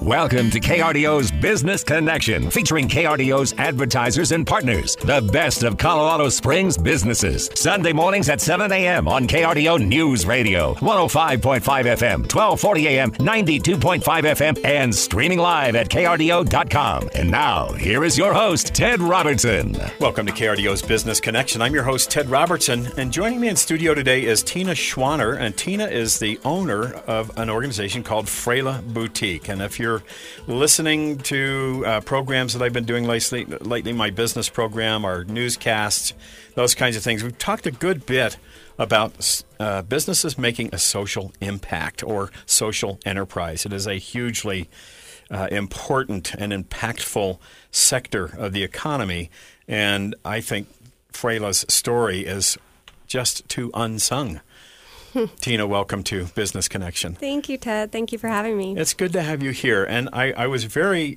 Welcome to KRDO's Business Connection, featuring KRDO's advertisers and partners, the best of Colorado Springs businesses. Sunday mornings at 7 a.m. on KRDO News Radio, 105.5 FM, 1240 AM, 92.5 FM, and streaming live at KRDO.com. And now, here is your host, Ted Robertson. Welcome to KRDO's Business Connection. I'm your host, Ted Robertson, and joining me in studio today is Tina Schwanner, and Tina is the owner of an organization called Freyla Boutique. And if you're listening to programs that I've been doing lately, my business program, our newscasts, those kinds of things, we've talked a good bit about businesses making a social impact or social enterprise. It is a hugely important and impactful sector of the economy, and I think Freyla's story is just too unsung. Tina, welcome to Business Connection. Thank you, Ted. Thank you for having me. It's good to have you here. And I was very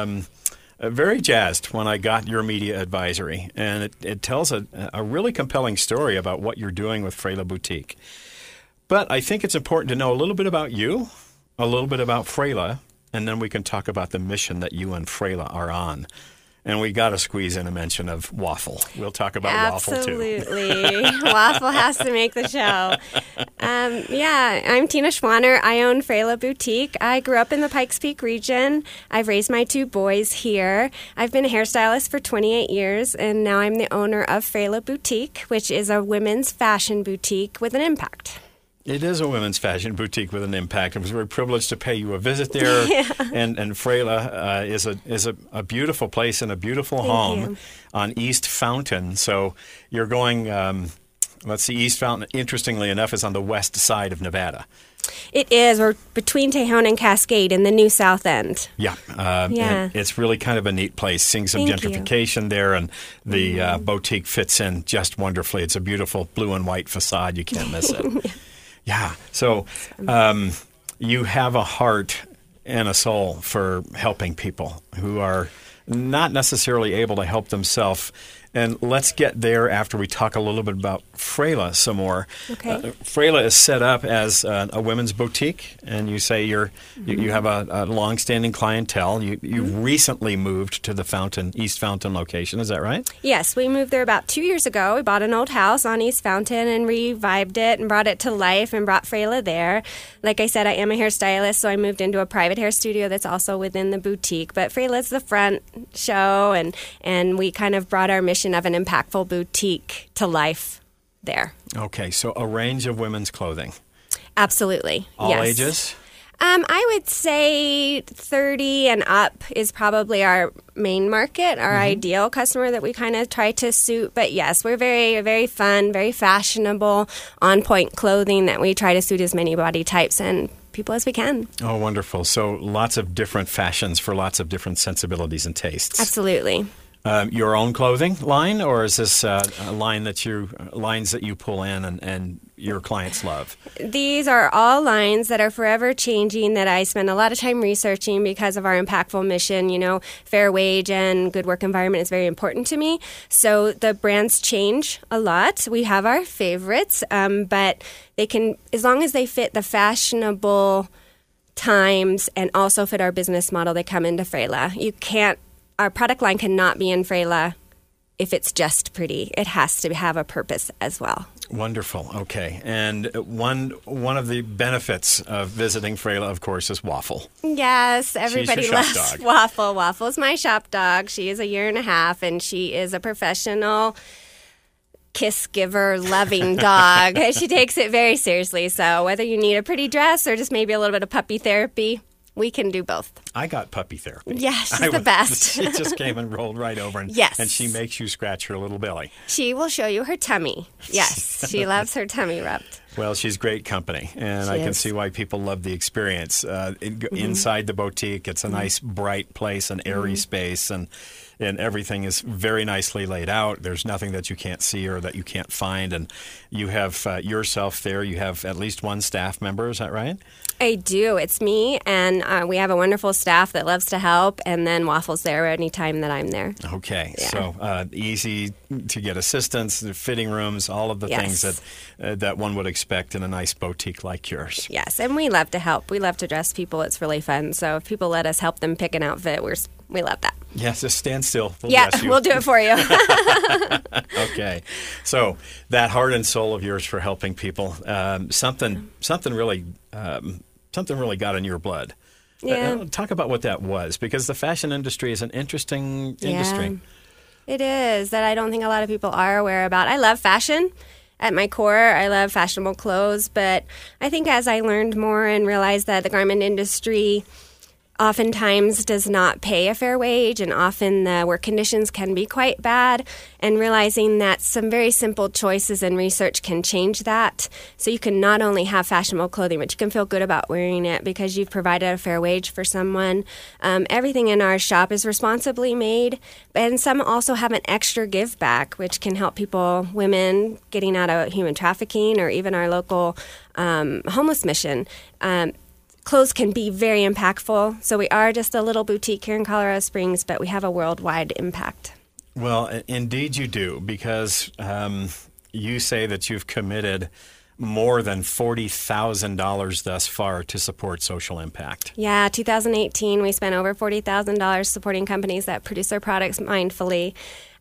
jazzed when I got your media advisory. And it tells a really compelling story about what you're doing with Freyla Boutique. But I think it's important to know a little bit about you, a little bit about Freyla, and then we can talk about the mission that you and Freyla are on. And we got to squeeze in a mention of waffle. We'll talk about waffle, too. Absolutely. Waffle has to make the show. I'm Tina Schwanner. I own Freyla Boutique. I grew up in the Pikes Peak region. I've raised my two boys here. I've been a hairstylist for 28 years, and now I'm the owner of Freyla Boutique, which is a women's fashion boutique with an impact. It is a women's fashion boutique with an impact. I was very privileged to pay you a visit there. Yeah. And Freyla is a beautiful place and a beautiful home on East Fountain. So you're going, East Fountain, interestingly enough, is on the west side of Nevada. It is. We're between Tejon and Cascade in the new South End. Yeah. And it's really kind of a neat place. Seeing some gentrification there, and the boutique fits in just wonderfully. It's a beautiful blue and white facade. You can't miss it. Yeah. So you have a heart and a soul for helping people who are not necessarily able to help themselves. And let's get there after we talk a little bit about Freyla some more. Okay. Freyla is set up as a women's boutique, and you say you have a long-standing clientele. You recently moved to the East Fountain location. Is that right? Yes, we moved there about 2 years ago. We bought an old house on East Fountain and revived it and brought it to life and brought Freyla there. Like I said, I am a hairstylist, so I moved into a private hair studio that's also within the boutique. But Freyla's the front show, and we kind of brought our mission of an impactful boutique to life there. Okay, so a range of women's clothing. Absolutely. All ages? I would say 30 and up is probably our main market, our ideal customer that we kind of try to suit. But yes, we're very, very fun, very fashionable, on-point clothing that we try to suit as many body types and people as we can. Oh, wonderful. So lots of different fashions for lots of different sensibilities and tastes. Absolutely. Your own clothing line, or is this a line lines that you pull in and your clients love? These are all lines that are forever changing that I spend a lot of time researching because of our impactful mission. You know, fair wage and good work environment is very important to me. So the brands change a lot. We have our favorites, but they can, as long as they fit the fashionable times and also fit our business model, they come into Freyla. Our product line cannot be in Freyla if it's just pretty. It has to have a purpose as well. Wonderful. Okay. And one of the benefits of visiting Freyla, of course, is waffle. Yes, everybody loves waffle. Waffle's my shop dog. She is 1.5 years, and she is a professional kiss giver, loving dog. She takes it very seriously. So whether you need a pretty dress or just maybe a little bit of puppy therapy, we can do both. I got puppy therapy. Yeah, she's the best. She just came and rolled right over, and she makes you scratch her little belly. She will show you her tummy. Yes, she loves her tummy rubbed. Well, she's great company, and I can see why people love the experience. Inside the boutique, it's a nice, bright place, an airy space, and everything is very nicely laid out. There's nothing that you can't see or that you can't find, and you have yourself there. You have at least one staff member, is that right? I do. It's me, and we have a wonderful staff that loves to help, and then Waffle's there anytime that I'm there. Okay. Yeah. So easy to get assistance, the fitting rooms, all of the things that one would expect expect in a nice boutique like yours. Yes, and we love to help. We love to dress people. It's really fun. So if people let us help them pick an outfit, we love that. Yes, just stand still. We'll Yeah, dress you. we'll do it for you. Okay. So that heart and soul of yours for helping people, something really got in your blood. Yeah. Talk about what that was, because the fashion industry is an interesting industry. It is, that I don't think a lot of people are aware about. I love fashion. At my core, I love fashionable clothes, but I think as I learned more and realized that the garment industry oftentimes does not pay a fair wage, and often the work conditions can be quite bad, and realizing that some very simple choices and research can change that. So you can not only have fashionable clothing, but you can feel good about wearing it because you've provided a fair wage for someone. Everything in our shop is responsibly made, and some also have an extra give back, which can help people, women getting out of human trafficking, or even our local homeless mission. Clothes can be very impactful. So we are just a little boutique here in Colorado Springs, but we have a worldwide impact. Well, indeed you do, because you say that you've committed more than $40,000 thus far to support social impact. Yeah, 2018, we spent over $40,000 supporting companies that produce their products mindfully.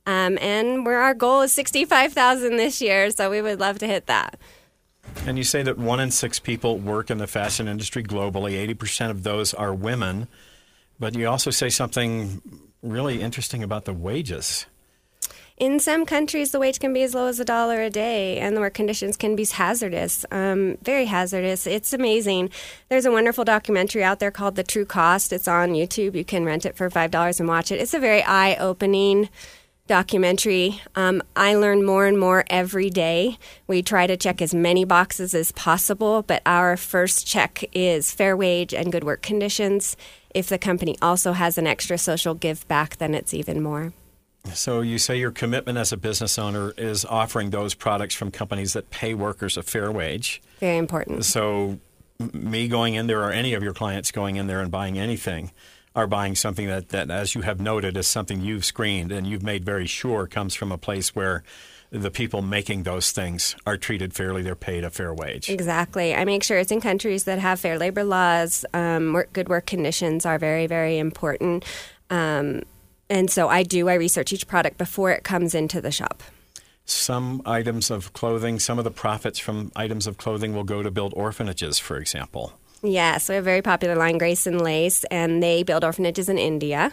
And our goal is $65,000 this year, so we would love to hit that. And you say that 1 in 6 people work in the fashion industry globally. 80% of those are women. But you also say something really interesting about the wages. In some countries, the wage can be as low as $1 a day, and the work conditions can be hazardous, very hazardous. It's amazing. There's a wonderful documentary out there called The True Cost. It's on YouTube. You can rent it for $5 and watch it. It's a very eye-opening documentary. I learn more and more every day. We try to check as many boxes as possible, but our first check is fair wage and good work conditions. If the company also has an extra social give back, then it's even more. So you say your commitment as a business owner is offering those products from companies that pay workers a fair wage. Very important. So me going in there, or any of your clients going in there and buying anything, are buying something that, as you have noted, is something you've screened and you've made very sure comes from a place where the people making those things are treated fairly, they're paid a fair wage. Exactly. I make sure it's in countries that have fair labor laws. Good work conditions are very, very important. And so I research each product before it comes into the shop. Some items of clothing, some of the profits from items of clothing will go to build orphanages, for example. Yes, we have a very popular line, Grace and Lace, and they build orphanages in India.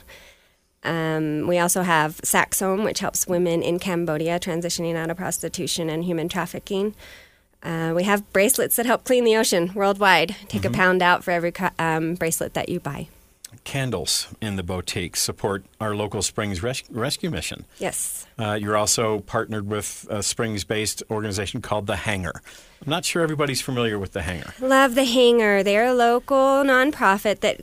We also have Saxhome, which helps women in Cambodia transitioning out of prostitution and human trafficking. We have bracelets that help clean the ocean worldwide. Take a pound out for every bracelet that you buy. Candles in the boutique support our local Springs Rescue Mission. Yes. You're also partnered with a Springs-based organization called The Hanger. I'm not sure everybody's familiar with The Hanger. Love The Hanger. They're a local nonprofit that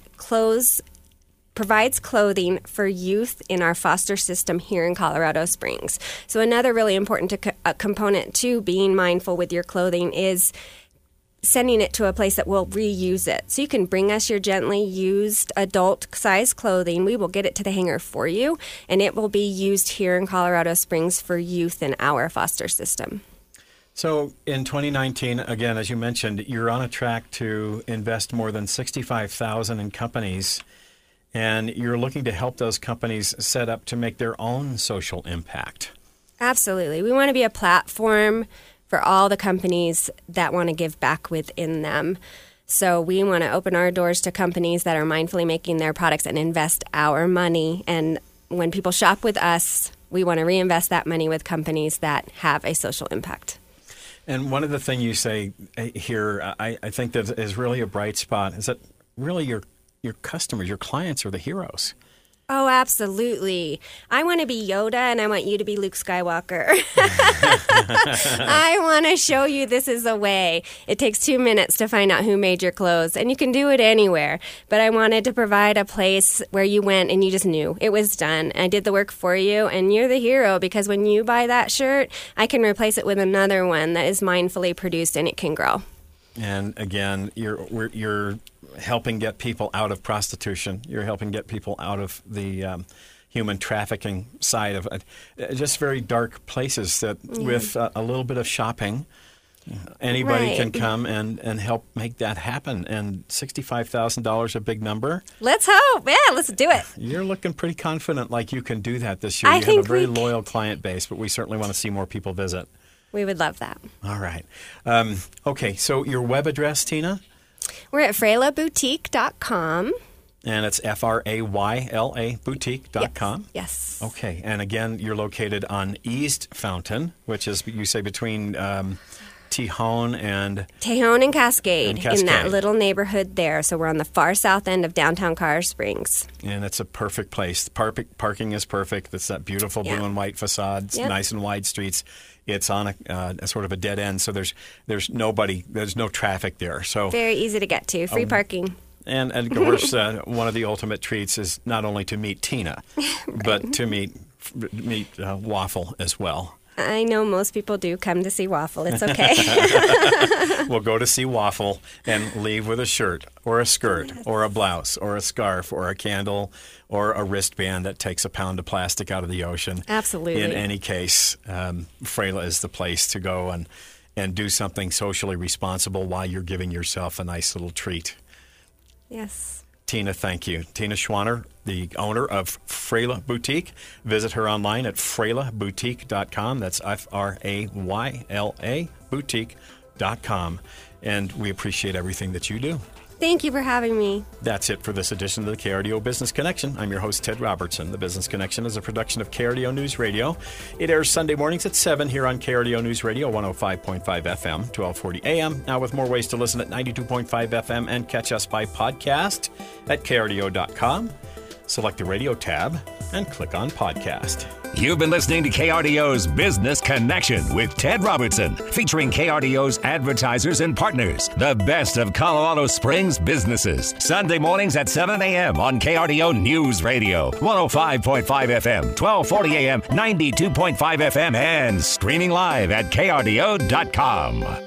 provides clothing for youth in our foster system here in Colorado Springs. So another really important component to being mindful with your clothing is sending it to a place that will reuse it. So you can bring us your gently used adult-size clothing. We will get it to The Hanger for you, and it will be used here in Colorado Springs for youth in our foster system. So in 2019, again, as you mentioned, you're on a track to invest more than $65,000 in companies, and you're looking to help those companies set up to make their own social impact. Absolutely. We want to be a platform for all the companies that want to give back within them. So we want to open our doors to companies that are mindfully making their products and invest our money. And when people shop with us, we want to reinvest that money with companies that have a social impact. And one of the things you say here, I think that is really a bright spot, is that really your customers, your clients are the heroes. Oh, absolutely. I want to be Yoda, and I want you to be Luke Skywalker. I want to show you this is a way. It takes 2 minutes to find out who made your clothes, and you can do it anywhere. But I wanted to provide a place where you went and you just knew it was done. I did the work for you, and you're the hero, because when you buy that shirt, I can replace it with another one that is mindfully produced, and it can grow. And again, you're helping get people out of prostitution. You're helping get people out of the human trafficking side of it. Just very dark places that with a little bit of shopping, Anybody Right. can come and help make that happen. And $65,000, a big number. Let's hope. Yeah, let's do it. You're looking pretty confident like you can do that this year. I You have think a very we loyal client base, but we certainly want to see more people visit. We would love that. All right. Okay, so your web address, Tina? We're at FrailaBoutique.com. And it's FRAYLA boutique.com. Yes. Okay. And again, you're located on East Fountain, which is, you say, between Tejon and Tejon and Cascade, And Cascade. in that little neighborhood there. So we're on the far south end of downtown Colorado Springs. And it's a perfect place. Parking is perfect. It's that beautiful blue and white facades, Yep. nice and wide streets. It's on a sort of a dead end, so there's no traffic there. So Very easy to get to. Free parking. And of course, one of the ultimate treats is not only to meet Tina, but to meet Waffle as well. I know most people do come to see Waffle. It's okay. We'll go to see Waffle and leave with a shirt or a skirt or a blouse or a scarf or a candle or a wristband that takes a pound of plastic out of the ocean. Absolutely. In any case, Freyla is the place to go and do something socially responsible while you're giving yourself a nice little treat. Yes. Tina, thank you. Tina Schwanner, the owner of Freyla Boutique. Visit her online at FrailaBoutique.com. That's FRAYLA Boutique.com. And we appreciate everything that you do. Thank you for having me. That's it for this edition of the KRDO Business Connection. I'm your host, Ted Robertson. The Business Connection is a production of KRDO News Radio. It airs Sunday mornings at 7 here on KRDO News Radio, 105.5 FM, 1240 AM. Now with more ways to listen at 92.5 FM and catch us by podcast at krdo.com. Select the radio tab and click on podcast. You've been listening to KRDO's Business Connection with Ted Robertson, featuring KRDO's advertisers and partners, the best of Colorado Springs businesses. Sunday mornings at 7 a.m. on KRDO News Radio, 105.5 FM, 1240 AM, 92.5 FM, and streaming live at krdo.com.